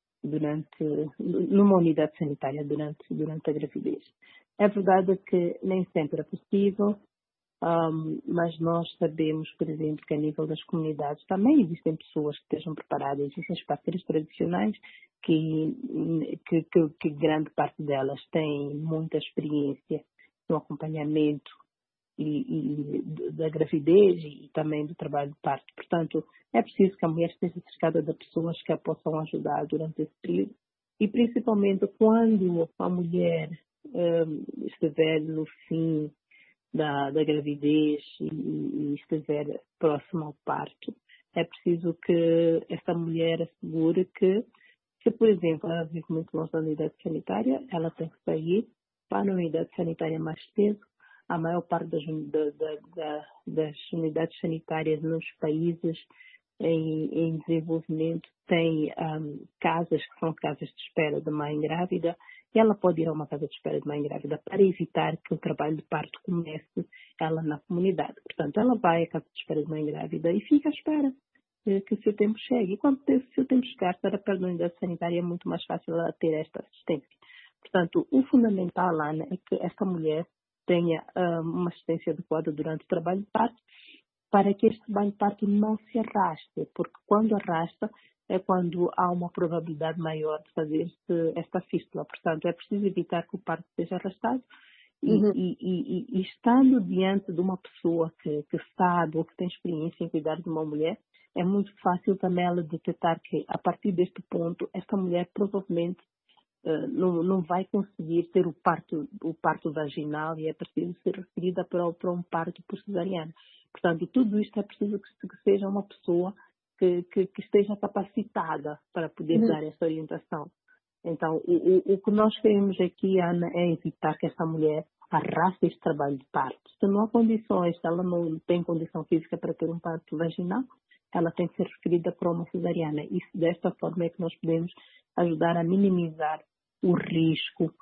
numa unidade sanitária durante a gravidez. É verdade que nem sempre é possível, mas nós sabemos, por exemplo, que a nível das comunidades também existem pessoas que estejam preparadas, existem as parteiras tradicionais que grande parte delas têm muita experiência no acompanhamento e da gravidez e também do trabalho de parto. Portanto, é preciso que a mulher esteja cercada de pessoas que a possam ajudar durante esse período e principalmente quando a mulher estiver no fim da gravidez e estiver próxima ao parto, é preciso que esta mulher assegure que, se, por exemplo, ela vive muito longe da unidade sanitária, ela tem que sair para a unidade sanitária mais cedo. A maior parte das unidades sanitárias nos países em desenvolvimento tem casas que são casas de espera de mãe grávida, e ela pode ir a uma casa de espera de mãe grávida para evitar que o trabalho de parto comece ela na comunidade. Portanto, ela vai à casa de espera de mãe grávida e fica à espera que o seu tempo chegue. E quando o seu tempo chegar, para a unidade sanitária é muito mais fácil ela ter esta assistência. Portanto, o fundamental, Ana, é que esta mulher tenha uma assistência adequada durante o trabalho de parto para que este trabalho de parto não se arraste, porque quando arrasta é quando há uma probabilidade maior de fazer-se esta fístula. Portanto, é preciso evitar que o parto seja arrastado e estando diante de uma pessoa que sabe ou que tem experiência em cuidar de uma mulher, é muito fácil também ela detectar que, a partir deste ponto, esta mulher provavelmente não vai conseguir ter o parto vaginal e é preciso ser referida para um parto por cesariana. Portanto, tudo isto é preciso que seja uma pessoa que esteja capacitada para poder dar essa orientação. Então, o que nós queremos aqui, Ana, é evitar que essa mulher arraste este trabalho de parto. Se não há condições, se ela não tem condição física para ter um parto vaginal, ela tem que ser referida para uma cesariana. E desta forma é que nós podemos ajudar a minimizar o risco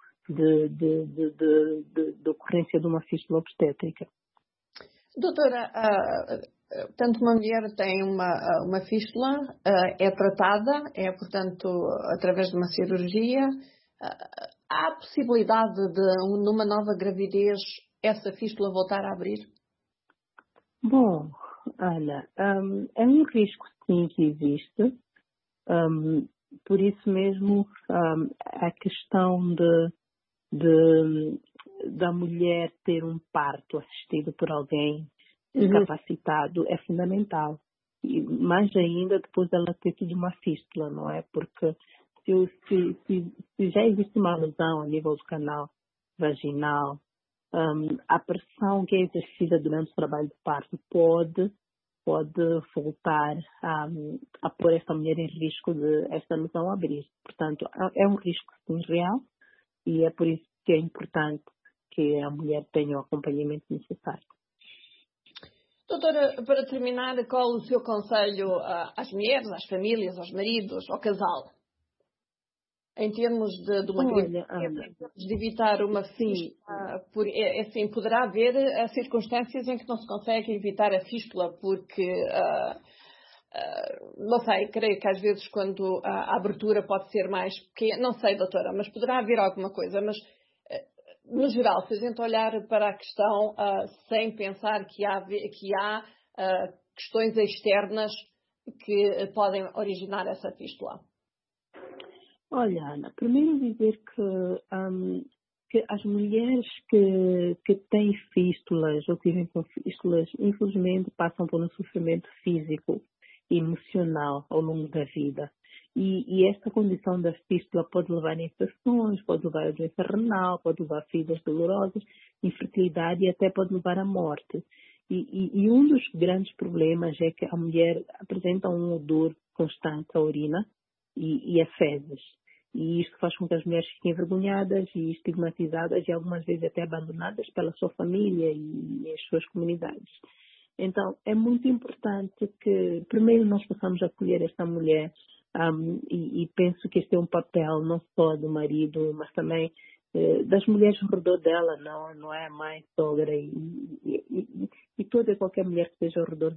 de ocorrência de uma fístula obstétrica. Doutora, portanto, uma mulher tem uma fístula, é tratada, portanto, através de uma cirurgia. Há a possibilidade de, numa nova gravidez, essa fístula voltar a abrir? Bom, Ana, é um risco, sim, que existe. Por isso mesmo, a questão da mulher ter um parto assistido por alguém capacitado é fundamental. E mais ainda depois dela ter tido uma fístula, não é? Porque se já existe uma lesão a nível do canal vaginal, a pressão que é exercida durante o trabalho de parto pode voltar a pôr esta mulher em risco de esta lesão abrir. Portanto, é um risco sim real e é por isso que é importante que a mulher tenha o acompanhamento necessário. Doutora, para terminar, qual o seu conselho às mulheres, às famílias, aos maridos, ao casal? Em termos de uma gravidez, de evitar uma fístula, assim, poderá haver circunstâncias em que não se consegue evitar a fístula, porque, não sei, creio que às vezes quando a abertura pode ser mais pequena, não sei, doutora, mas poderá haver alguma coisa, mas no geral, se a gente olhar para a questão sem pensar que há questões externas que podem originar essa fístula. Olha, Ana, primeiro dizer que as mulheres que têm fístulas ou que vivem com fístulas, infelizmente, passam por um sofrimento físico e emocional ao longo da vida. E esta condição da fístula pode levar a infecções, pode levar a doença renal, pode levar a feridas dolorosas, infertilidade e até pode levar à morte. E um dos grandes problemas é que a mulher apresenta um odor constante à urina e a fezes. E isto faz com que as mulheres fiquem envergonhadas e estigmatizadas e algumas vezes até abandonadas pela sua família e as suas comunidades. Então, é muito importante que primeiro nós possamos acolher esta mulher e penso que este é um papel não só do marido, mas também das mulheres ao redor dela, não é a mãe, sogra e toda e qualquer mulher que esteja ao redor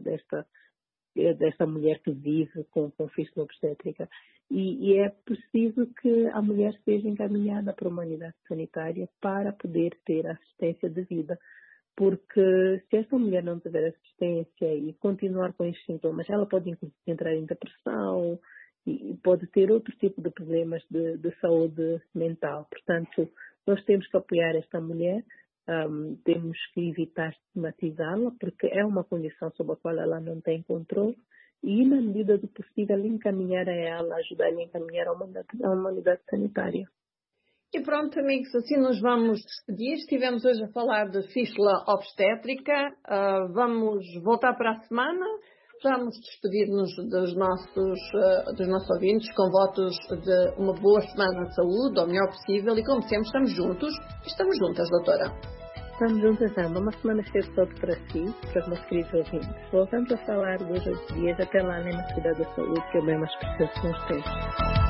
desta mulher que vive com fístula obstétrica. E é preciso que a mulher seja encaminhada para uma unidade sanitária para poder ter assistência devida. Porque se esta mulher não tiver assistência e continuar com estes sintomas, ela pode inclusive entrar em depressão e pode ter outro tipo de problemas de saúde mental. Portanto, nós temos que apoiar esta mulher, temos que evitar estigmatizá-la, porque é uma condição sobre a qual ela não tem controle, e na medida do possível encaminhar a ela, ajudar-lhe a encaminhar a uma unidade sanitária. E pronto, amigos, assim nos vamos despedir. Estivemos hoje a falar de fístula obstétrica. Vamos voltar para a semana. Vamos despedir-nos dos nossos ouvintes com votos de uma boa semana de saúde, ao melhor possível. E como sempre, estamos juntos. Estamos juntas, doutora. Estamos juntas, Ana. Uma semana cheia de sorte para si, para os meus queridos ouvintes. Voltamos a falar 2 ou 8 dias. Até lá, né, na Cidade da Saúde, que é o bem mais precioso que nós temos.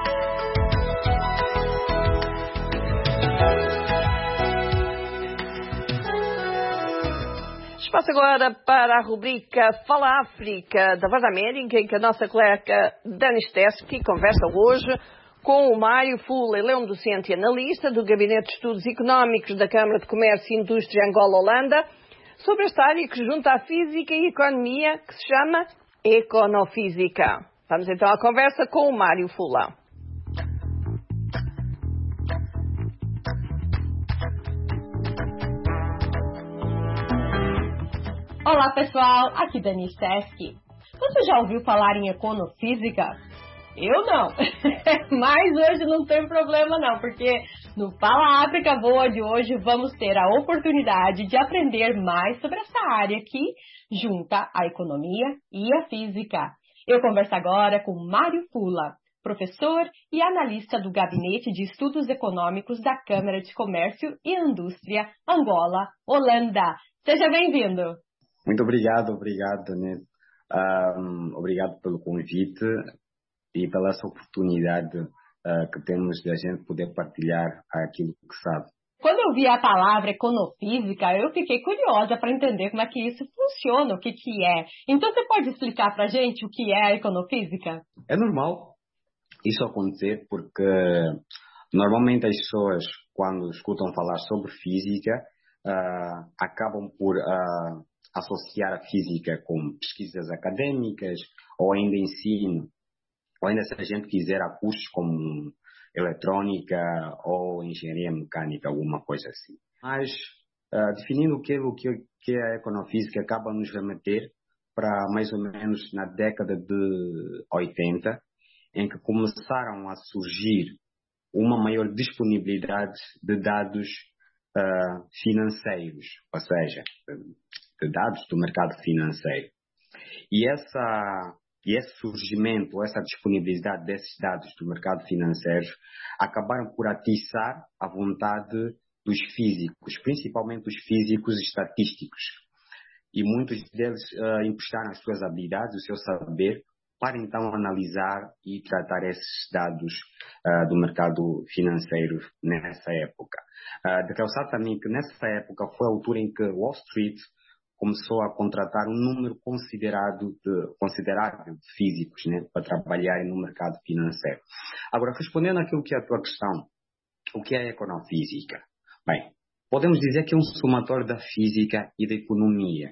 Espaço agora para a rubrica Fala África da Voz da América, em que a nossa colega Dani Stesky conversa hoje com o Mário Fula. Ele é um docente e analista do Gabinete de Estudos Económicos da Câmara de Comércio e Indústria Angola-Holanda sobre esta área que junta a física e a economia, que se chama Econofísica. Vamos então à conversa com o Mário Fula. Olá pessoal, aqui Dani Sesc. Você já ouviu falar em Econofísica? Eu não, mas hoje não tem problema não, porque no Fala África Boa de hoje vamos ter a oportunidade de aprender mais sobre essa área que junta a economia e a física. Eu converso agora com Mário Fula, professor e analista do Gabinete de Estudos Econômicos da Câmara de Comércio e Indústria Angola, Holanda. Seja bem-vindo. Muito obrigado, né? Obrigado pelo convite e pela essa oportunidade que temos de a gente poder partilhar aquilo que sabe. Quando eu vi a palavra econofísica, eu fiquei curiosa para entender como é que isso funciona, o que é. Então você pode explicar para a gente o que é a econofísica? É normal isso acontecer porque normalmente as pessoas, quando escutam falar sobre física, acabam por associar a física com pesquisas acadêmicas ou ainda ensino. Ou ainda, se a gente quiser, a cursos como eletrônica ou engenharia mecânica, alguma coisa assim. Mas, definindo aquilo que é a econofísica, acaba nos remeter para mais ou menos na década de 80, em que começaram a surgir uma maior disponibilidade de dados financeiros, ou seja, de dados do mercado financeiro. E esse surgimento, essa disponibilidade desses dados do mercado financeiro acabaram por atiçar a vontade dos físicos, principalmente os físicos estatísticos. E muitos deles emprestaram as suas habilidades, o seu saber, para então analisar e tratar esses dados do mercado financeiro nessa época. De realçar também que nessa época foi a altura em que Wall Street começou a contratar um número considerável de físicos, né, para trabalharem no mercado financeiro. Agora, respondendo àquilo que é a tua questão, o que é a econofísica? Bem, podemos dizer que é um somatório da física e da economia.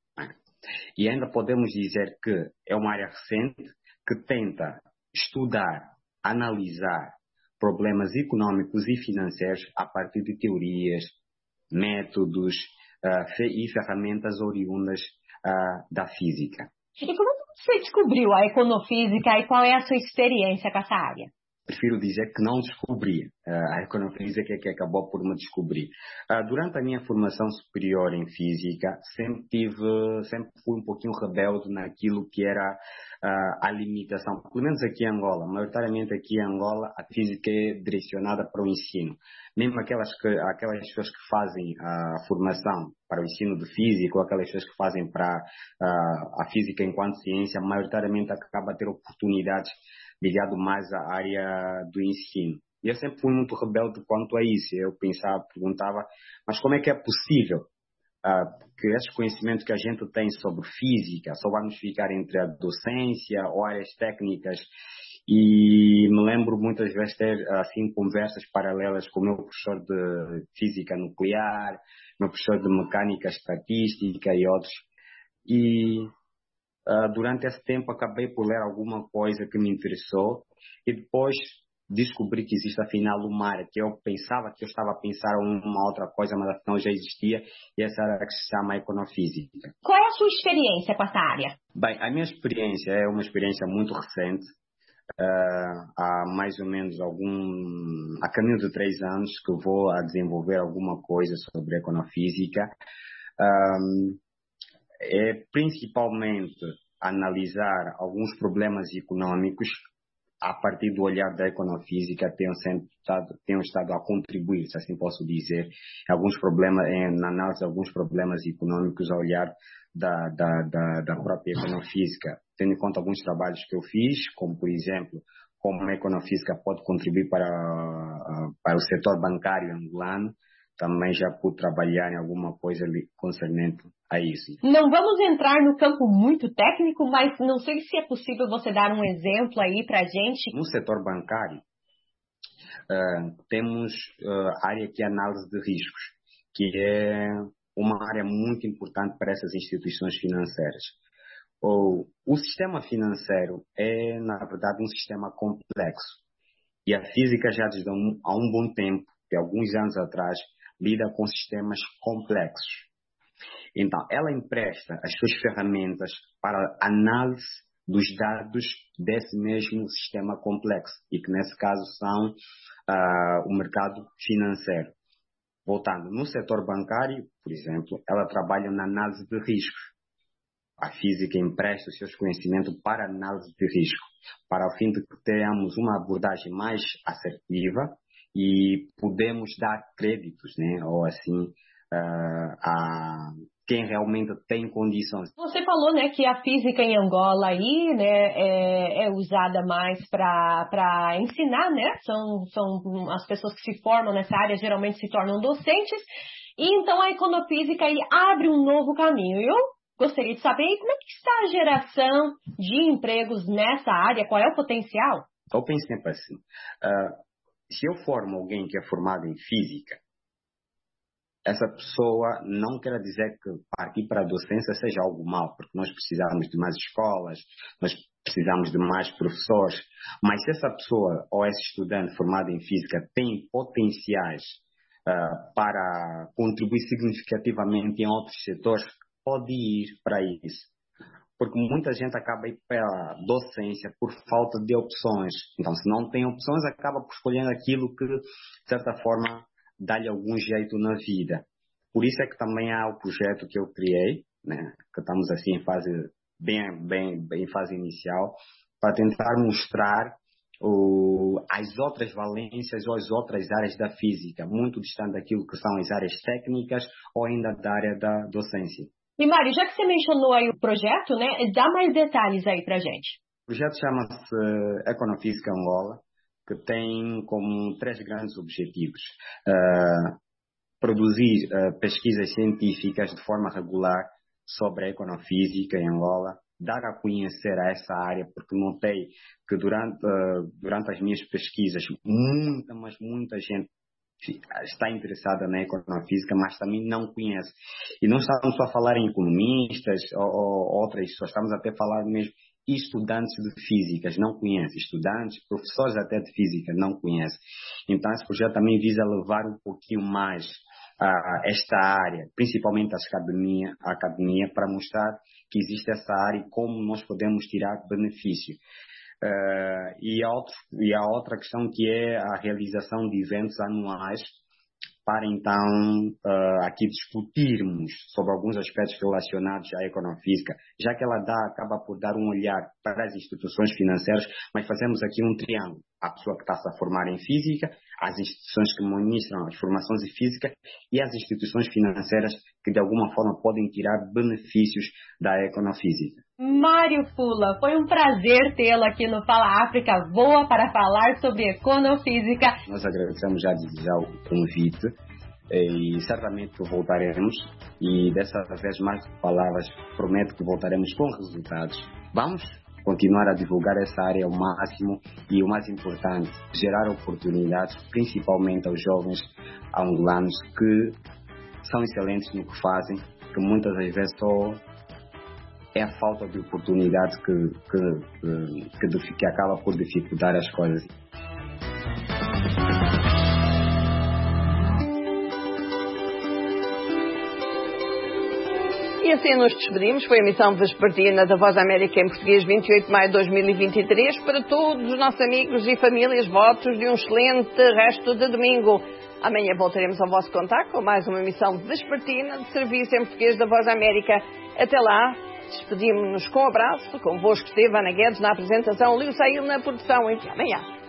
E ainda podemos dizer que é uma área recente que tenta estudar, analisar problemas econômicos e financeiros a partir de teorias, métodos e ferramentas oriundas da física. E como você descobriu a econofísica e qual é a sua experiência com essa área? Prefiro dizer que não descobri. A econofísica é que acabou por me descobrir. Durante a minha formação superior em física, sempre fui um pouquinho rebelde naquilo que era a limitação. Pelo menos aqui em Angola. Maioritariamente aqui em Angola, a física é direcionada para o ensino. Mesmo aquelas pessoas que fazem a formação para o ensino de física, ou aquelas pessoas que fazem para a física enquanto ciência, maioritariamente acaba a ter oportunidades ligado mais à área do ensino. E eu sempre fui muito rebelde quanto a isso. Eu perguntava, mas como é que é possível que esses conhecimentos que a gente tem sobre física só vamos ficar entre a docência ou áreas técnicas? E me lembro muitas vezes ter assim conversas paralelas com o meu professor de física nuclear, meu professor de mecânica estatística e outros. E durante esse tempo acabei por ler alguma coisa que me interessou e depois descobri que existe afinal uma área que eu pensava que eu estava a pensar uma outra coisa, mas afinal já existia, e essa área que se chama econofísica. Qual é a sua experiência com essa área? Bem, a minha experiência é uma experiência muito recente. Há mais ou menos a caminho de 3 anos que vou a desenvolver alguma coisa sobre econofísica. É principalmente analisar alguns problemas econômicos a partir do olhar da econofísica. Tenho estado a contribuir, se assim posso dizer, na análise de alguns problemas econômicos ao olhar da própria econofísica, tendo em conta alguns trabalhos que eu fiz, como por exemplo, como a econofísica pode contribuir para o setor bancário angolano. Também já pude trabalhar em alguma coisa concernente a isso. Não vamos entrar no campo muito técnico, mas não sei se é possível você dar um exemplo aí para a gente. No setor bancário, temos a área que é análise de riscos, que é uma área muito importante para essas instituições financeiras. O sistema financeiro é, na verdade, um sistema complexo. E a física já desde há um bom tempo, de alguns anos atrás, lida com sistemas complexos. Então, ela empresta as suas ferramentas para análise dos dados desse mesmo sistema complexo, e que nesse caso são o mercado financeiro. Voltando, no setor bancário, por exemplo, ela trabalha na análise de riscos. A física empresta os seus conhecimentos para análise de risco, para o fim de que tenhamos uma abordagem mais assertiva e podemos dar créditos, né, ou assim, a quem realmente tem condições. Você falou, né, que a física em Angola aí, né, é usada mais para ensinar, né? São as pessoas que se formam nessa área geralmente se tornam docentes. E então a econofísica aí abre um novo caminho. Eu gostaria de saber como é que está a geração de empregos nessa área, qual é o potencial? Eu penso sempre assim, se eu formo alguém que é formado em física, essa pessoa não quer dizer que partir para a docência seja algo mau, porque nós precisamos de mais escolas, nós precisamos de mais professores, mas se essa pessoa ou esse estudante formado em física tem potenciais para contribuir significativamente em outros setores, pode ir para isso. Porque muita gente acaba indo para a docência por falta de opções. Então, se não tem opções, acaba por escolher aquilo que, de certa forma, dá-lhe algum jeito na vida. Por isso é que também há o projeto que eu criei, né, que estamos assim em fase bem fase inicial, para tentar mostrar as outras valências ou as outras áreas da física, muito distante daquilo que são as áreas técnicas ou ainda da área da docência. E Mário, já que você mencionou aí o projeto, né, dá mais detalhes aí pra gente. O projeto chama-se Econofísica Angola, que tem como 3 grandes objetivos. Produzir pesquisas científicas de forma regular sobre a econofísica em Angola, dar a conhecer a essa área, porque notei que durante as minhas pesquisas muita gente está interessada na econofísica, mas também não conhece. E não estamos só a falar em economistas ou outras pessoas, estamos até a falar mesmo estudantes de físicas, não conhecem. Estudantes, professores até de física, não conhecem. Então esse projeto também visa levar um pouquinho mais esta área, principalmente a academia, para mostrar que existe essa área e como nós podemos tirar benefício. E a outra questão, que é a realização de eventos anuais, para então aqui discutirmos sobre alguns aspectos relacionados à econofísica, já que ela acaba por dar um olhar para as instituições financeiras, mas fazemos aqui um triângulo. A pessoa que está-se a formar em física, as instituições que ministram as formações em física e as instituições financeiras que de alguma forma podem tirar benefícios da econofísica. Mário Fula, foi um prazer tê-lo aqui no Fala África Voa para falar sobre econofísica. Nós agradecemos já o convite e certamente voltaremos, e dessa vez, mais do que palavras, prometo que voltaremos com resultados. Vamos continuar a divulgar essa área ao máximo e, o mais importante, gerar oportunidades, principalmente aos jovens angolanos que são excelentes no que fazem, que muitas das vezes só é a falta de oportunidades que acaba por dificultar as coisas. E assim nos despedimos. Foi a emissão vespertina da Voz da América em português, 28 de maio de 2023. Para todos os nossos amigos e famílias, votos de um excelente resto de domingo. Amanhã voltaremos ao vosso contacto com mais uma emissão vespertina de serviço em português da Voz da América. Até lá, despedimos-nos com um abraço. Convosco esteve Ana Guedes na apresentação, Liu Sail na produção. E até amanhã.